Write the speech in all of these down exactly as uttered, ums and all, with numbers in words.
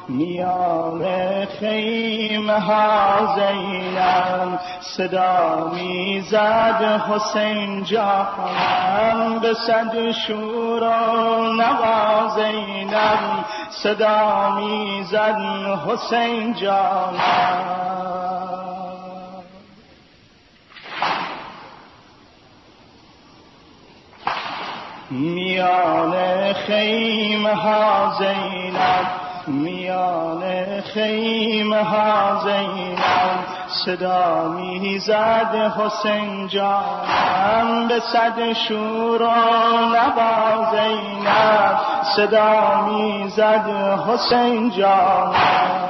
میان خیمه ها زینب صدا میزد حسین جانم، به صد شور و نوا زینب صدا میزد حسین جانم. میان خیمه ها زینب میان خیمه ها زینب صدا میزد حسین جانم، به صد شور و نوا زینب صدا میزد حسین جانم.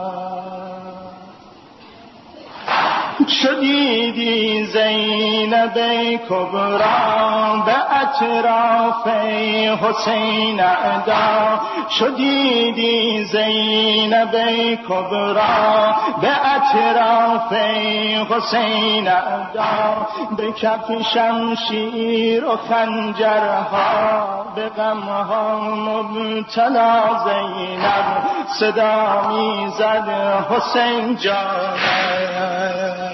شدیدی زینب کبرا به اطراف حسین اعدا، شدیدی زینب کبرا به اطراف حسین اعدا، به کف شمشیر و خنجرها به غمها مبتلا زینب صدا میزد حسین جانم.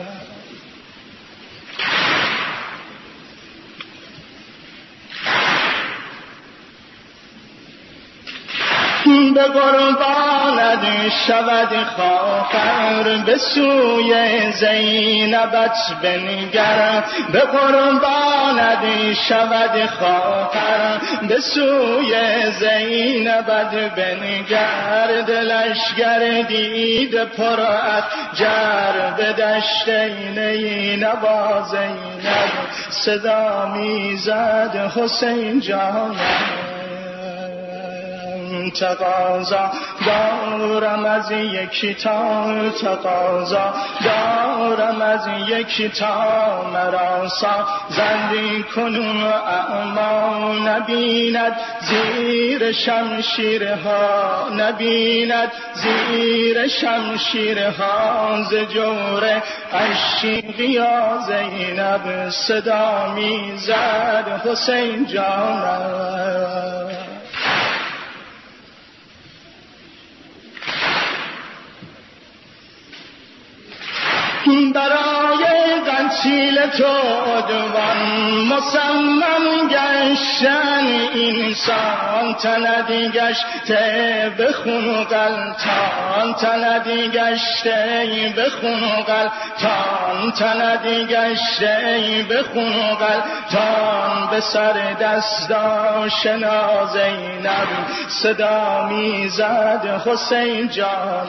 به قربانت شود خواهر به سوی زینبت بنگر، به قربانت شود خواهر به سوی زینبت بنگر، دلش گردید پر از جر به دشت نینوا زینب صدا میزد حسین جانم. تقاضا دارم از یکی تا تقاضا دارم از یکی تا مرا سازندی کنون اعما نبیند زیر شمشیرها، نبیند زیر شمشیرها ز جور عشیقیا زینب صدا میزد حسین جانم. برای قتیل تو عدوان مصمم گشتن انسان، تندی گشته به خون و غلطان، تندی گشته به خون و غلطان، تندی گشته به خون و غلطان، به سر دست آشنا زینب صدا میزد حسین جانم.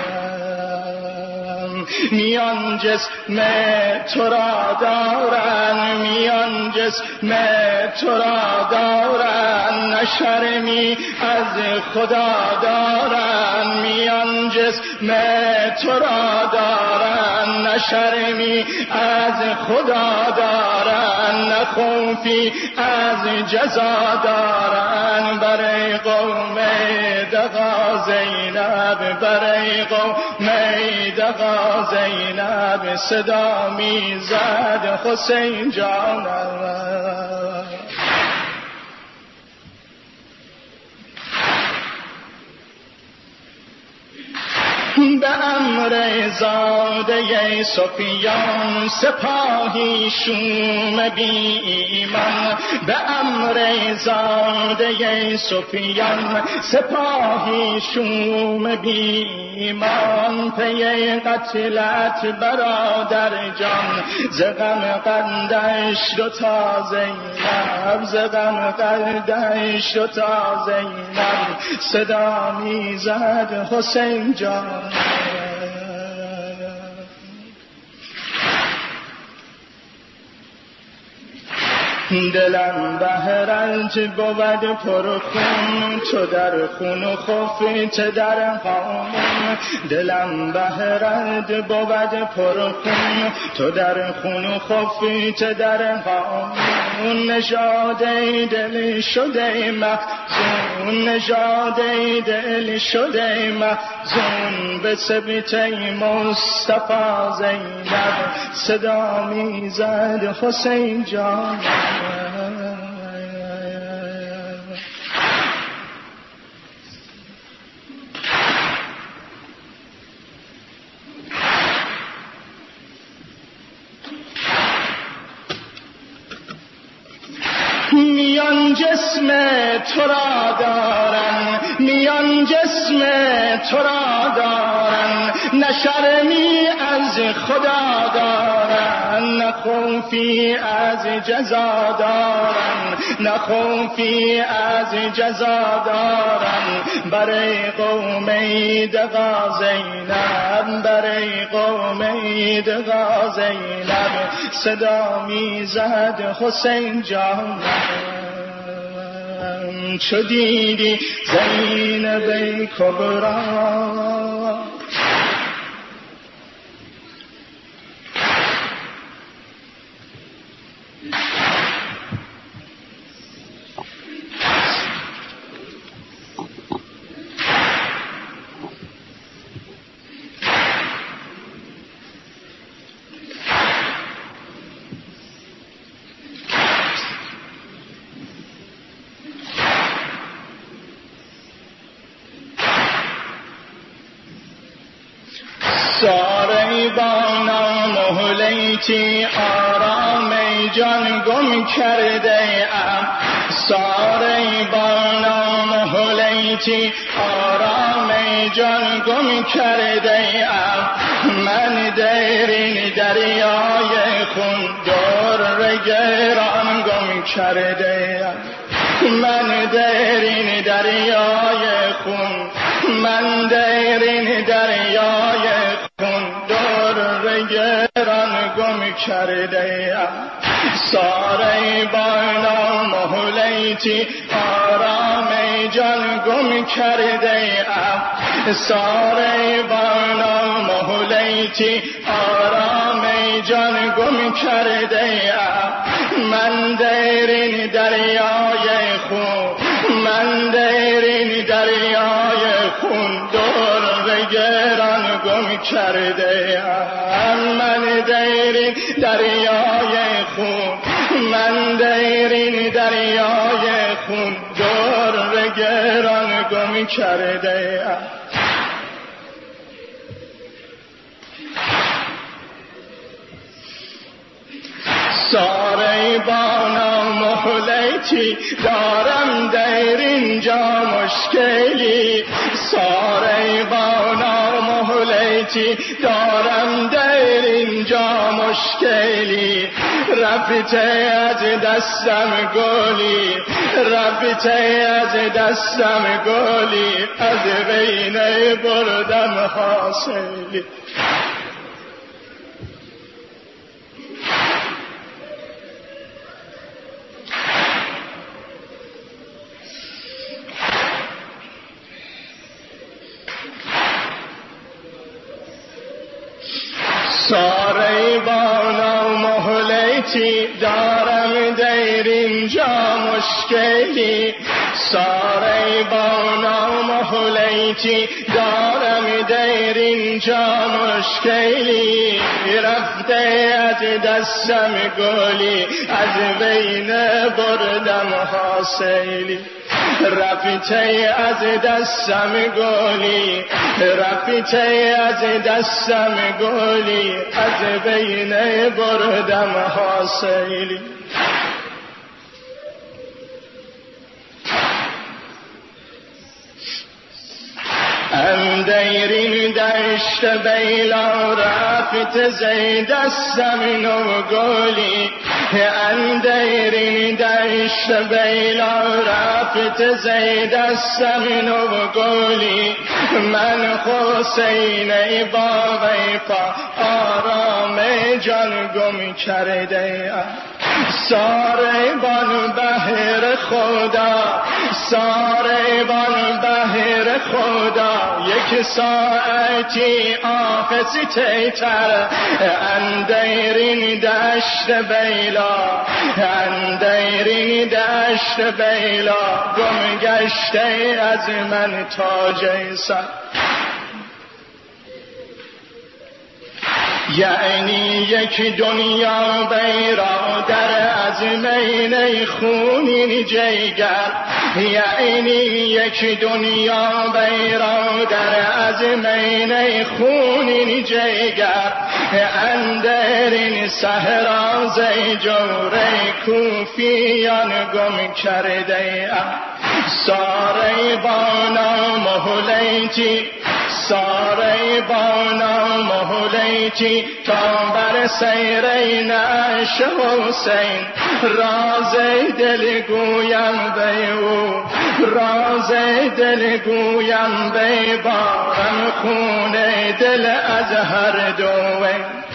میان جسم تو را دارن، میان جسم تو را دارن، نشرمی از خدا دارن، میان جسم تو را دارن، نشرمی از خدا دارن، نخوفی از جزا دارن، برای قوم دغا زینب، برای قوم دغا زینب صدا میزد حسین جانم. به امر زاده سفیان سپاهی شوم بی ایمان، به امر زاده سفیان سپاهی شوم بی ایمان، پی قتلت برادر جان ز غم قندش دوتا زینب، ز غم قندش دوتا زینب صدا میزد حسین جان. دلم بهرنج بود پر خون، تو در خون و خفت در هامون، دلم بهرنج بود پر خون، تو در خون و خفت در هامون، نژاده دل شده محزون، نژاده دل شده محزون، به سبط مصطفی زینب صدا میزد حسین جان. جسم تو را دارن، میان جسم تو را دارن، نه شرمی از خدا دارن، نه خوفی از جزا دارن، نه خوفی از جزا دارن. برای قوم دغا زینب، برای قوم دغا زینب صدا میزد حسین جانم. چو دیدی زینب کبرا ساره بانا مهلیتی آرام جان گم کرده ام، ساره بانا مهلیتی آرام جان گم کرده ام. من درین دریای خون دور گران گم کرده ام، من درین دریای خون، من درین دریای خون دور گران گم کرده ام. ساره بانا مهلیتی آرام جان گم کرده ام، ساره بانا مهلیتی آرام جان گم کرده ام. من درین دریای خون، من درین دریای خون دور گران گم کرده ام. من درین دریای خون، من درین دریای خون دور گران گم کرده ام. ساره بانا مهلیتی دارم در اینجا مشکلی، ساره بانا مهلیتی دارم در اینجا مشکلی. رفته از دستم گلی، رفته از دستم گلی، از بین بردم حاصلی. ساره بانا مهلیتی دارم در اینجا مشکلی، ساره بانا مهلیتی دارم در اینجا مشکلی. رفته از دستم گلی، از بین بردم حاصلی. رفته از دستم گلی، رفته از دستم گلی، از بین بردم حاصلی. اندرین دشت بیلا رفت زی دستم نو گلی، اندرین دشت بیلا رفت زی دستم نو گلی. من حسین با ویفا آرام جان گم کرده ام. ساره بان بهر خدا، ساره بان بهر خدا، یک ساعتی آفسی تیتر اندرین دشت بیلا، اندرین دشت بیلا. گم گشته از من تاج سر، یعنی یک دنیا بیرادر از مینه خونین جیگر، یعنی یک دنیا بیرادر از مینه خونین جگر اندرین صحرا زی جوره کوفیان گم کرده ساره بانا محلیتی ساره بانا محلیتی تا بر سیرین عش حسین راز دل گویم به او راز دل گویم به بارم خون دل از هر دوه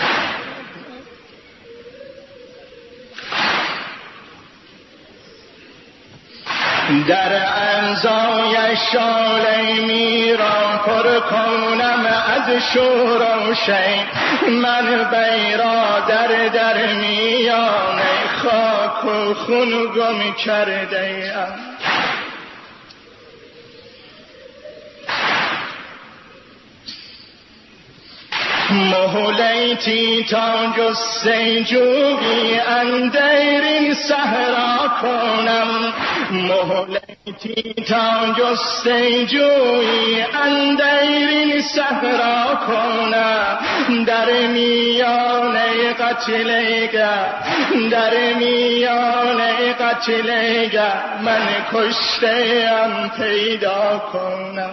در اعضای شاله میران پر کنم از شور و شین من بیرادر در میان خاک و خون گم کرده ام محلیتی تا جسته جویی اندرین صحرا کنم محلیتی تا جسته جویی اندرین صحرا کنم در میان قتلگر در میان قتلگر من کشته ام پیدا کنم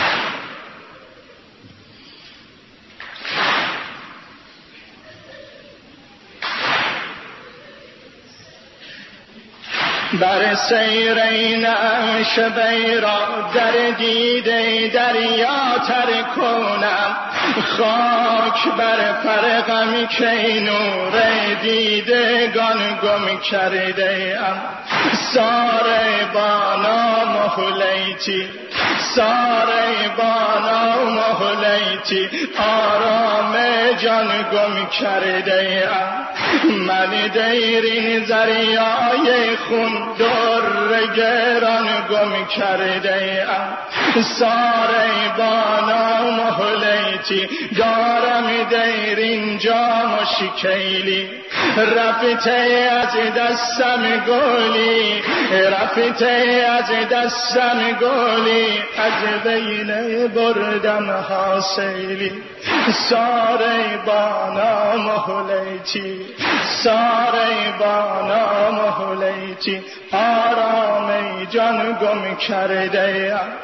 بر سیرین عش بیرا در دیده دریا تر کنم خاک بر فرقم که نور دیدگان گم کرده ام ساره بانا محلیتی ساره بانا محلیتی آرام جان گم کرده ام من دیرین زریای خون در گران گم کرده ام ساره بانا محلیتی دارم دیرین جام و شکیلی رفته از دستم گلی رفته از دستم گلی از بین بردم حاصلی ساره بانا محلیتی ساره بانا محلیتی آرام جان گم کرده ام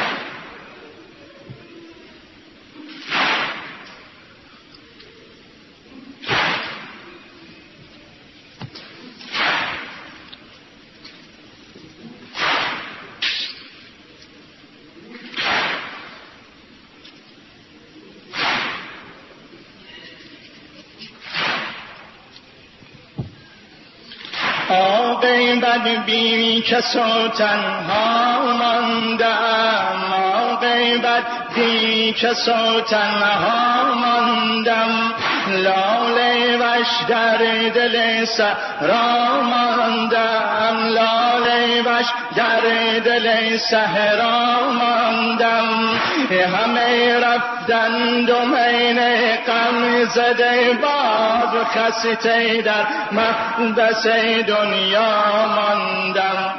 بد بی کس و تنها ماندم آقای بد بی کس و تنها ماندم لاله وش در دل صحرا ماندم لاله وش در دل صحرا ماندم همه رفتند و من غم زده باد خسته در مقدس دنیا ماندم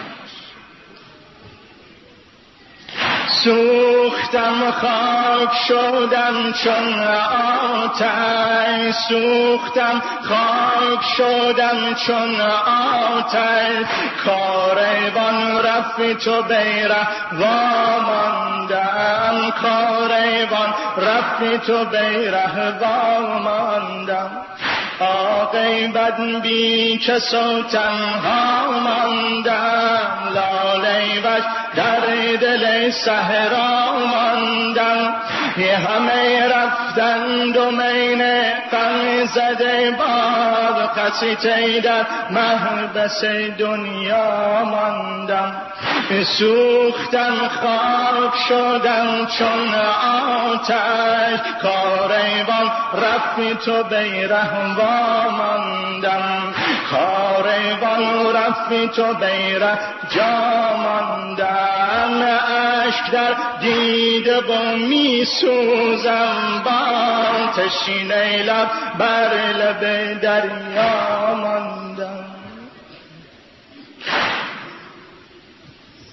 سوختم خاک شدم چون آتش سوختم خاک شدم چون آتش کاروان رفت و بیره واماندم کاروان رفت و بیره واماندم عاقبت بی کس و تنها ماندم لاله وش در دل صحرا ماندم همه رفتند و من غم زده باد خسته در محبس دنیا ماندم سوختم خاک شدم چون آتش کاروان رفت و بیره واماندم کاروان رفت و بیره جا ماندم اشک در دیده و می سوزم با تشنه لب بر لب دریا ماندم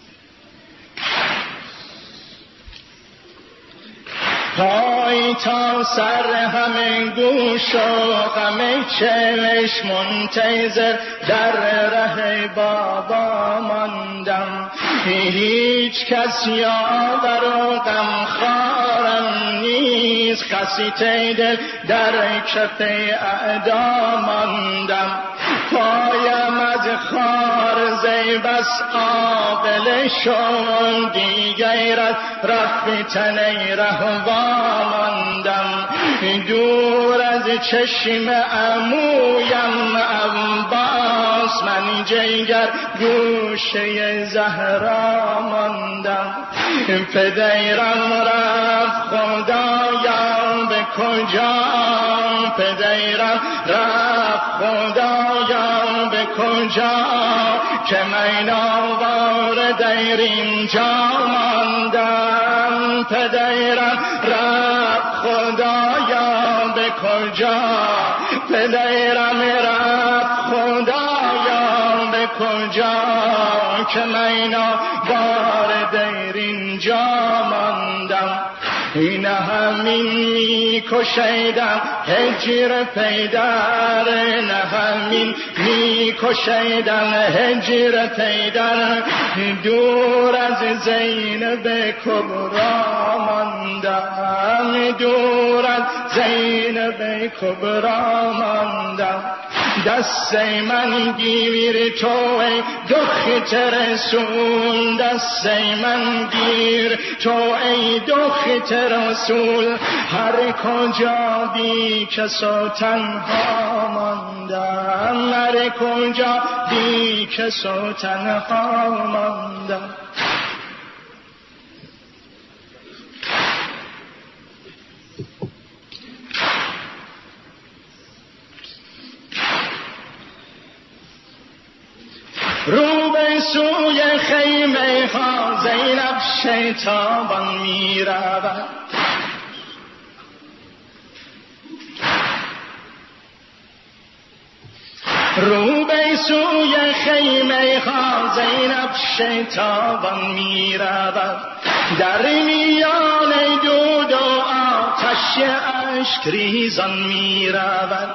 پای تا سر همه گوش و همه چشم منتظر در ره بابا ماندم. هیچ کس یاور و غمخوارم نیست، خسته دل در کف اعدا ماندم. پایم از خار زی بس آبله شد، دیگر از رفتن رهوا ماندم. دور از چشم عمویم عباس، من جگر گوشه زهرا ماندم. پدیرم رفت خدایا به کجا، پدیرم رفت خدایا به کجا، که من آوار دیر اینجا ماندم. پدیرم رفت خدایا به کجا، پدیرم رفت خدایا به کجا، که من آوار دیر اینجا ماندم. این همین می کشیدم هجر پیدر، نه همین می کشیدم هجر پیدر، دور از زینب کبرا ماندم، دور از زینب کبرا ماندم. دست من گیر تو ای دختر رسول، دست من گیر تو ای دختر رسول، هر کجا بی کس و تنها ماندم، هر کجا بی کس و تنها ماندم. رو به سوی خیمه ها زینب شیطان می رود، رو به سوی خیمه ها زینب شیطان می رود، در میان دود و آتش اشک ریزان می رود.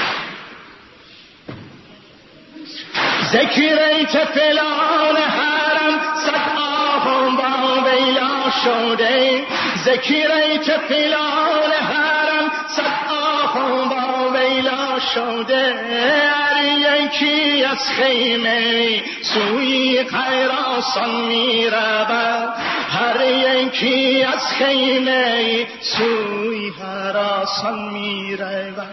ذکر طفلان حرم صد آه با ویلا شده، ذکر طفلان حرم صد آه با ویلا شده، هر یکی از خیمه سوی خراسان می رود، هر یکی از خیمه سوی خراسان می رود.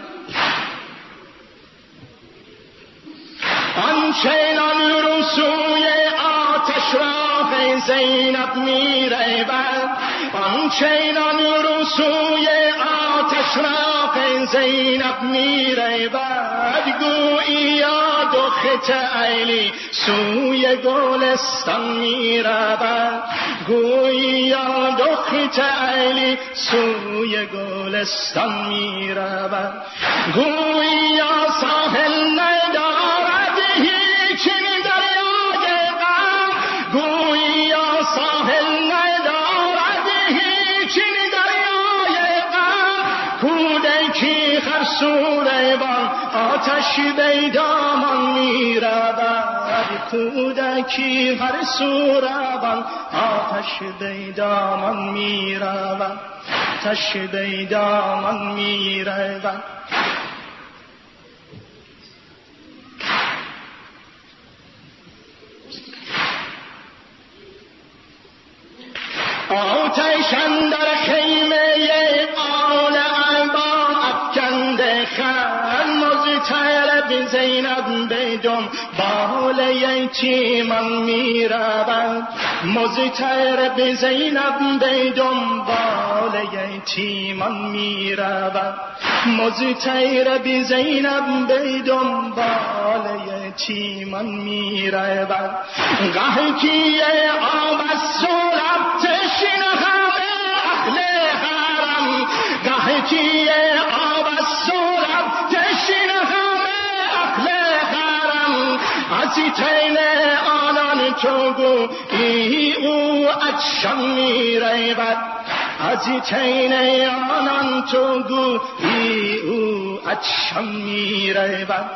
آنچنان رو سوی آتش راه زینب می رود، آنچنان رو سوی آتش راه زینب می رود، گوییا دخت علی سوی گلستان می رود، گوییا دخت علی سوی گلستان می رود، گوییا ساحل ندارد چنین دریای غم، گویا ساحل ندارد چنین دریای غم، کودکی خرسوره بان آتش به دامان می رود، کودکی خرسوره بان آتش به دامان می رود، آتش به دامان می رود. آتش اندر خیمه آل عنبا افکنده خن، مضطر به زینب به دنبال یتیمان می رود، مضطر به زینب به دنبال یتیمان می رود، مضطر به زینب به دنبال یتیمان می رود. قحطی آب از سراب تشنه همه اهل حرم، قحطی آب از سراب تشنه همه اهل حرم، از تین آنان تو گویی او عطشان می رود، از تین آنان تو گویی او عطشان می‌رود.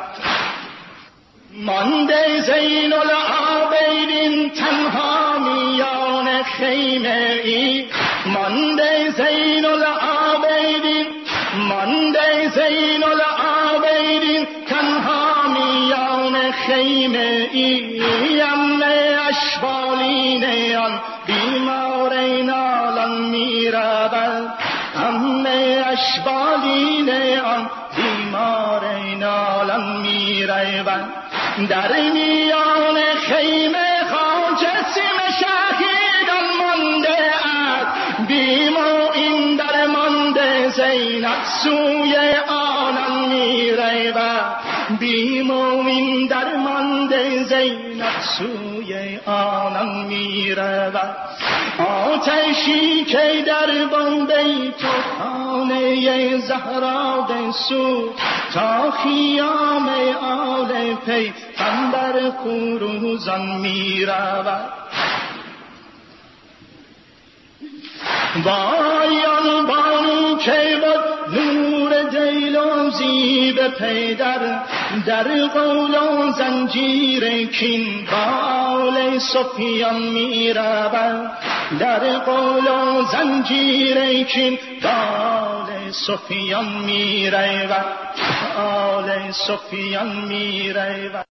مانده زین العابدین تنها میان خیمه ای، مانده زین العابدین، مانده زین العابدین تنها میان خیمه ای. امه اشبالین آن بیمار نالان می‌رود، امه اشبالین آن بیمار نالان می‌رود. در میان خیمه خواجه سیم شهیدان مانده است، بیم و این در مانده زینب سوی آنان می‌رود، بیم و این در مانده زینب سوی آنان می‌رود. آتشی که در بامبیت و خانه زهرا بسوخت، تا خیام آل پیغمبر خروزان می‌رود. وای آن بانو که بود نور دیلوزی به پیدر، در قول و زنجیر کین با آل سفیان می‌رود، در قول و زنجیر کین با آل سفیان می‌رود، آل سفیان می‌رود.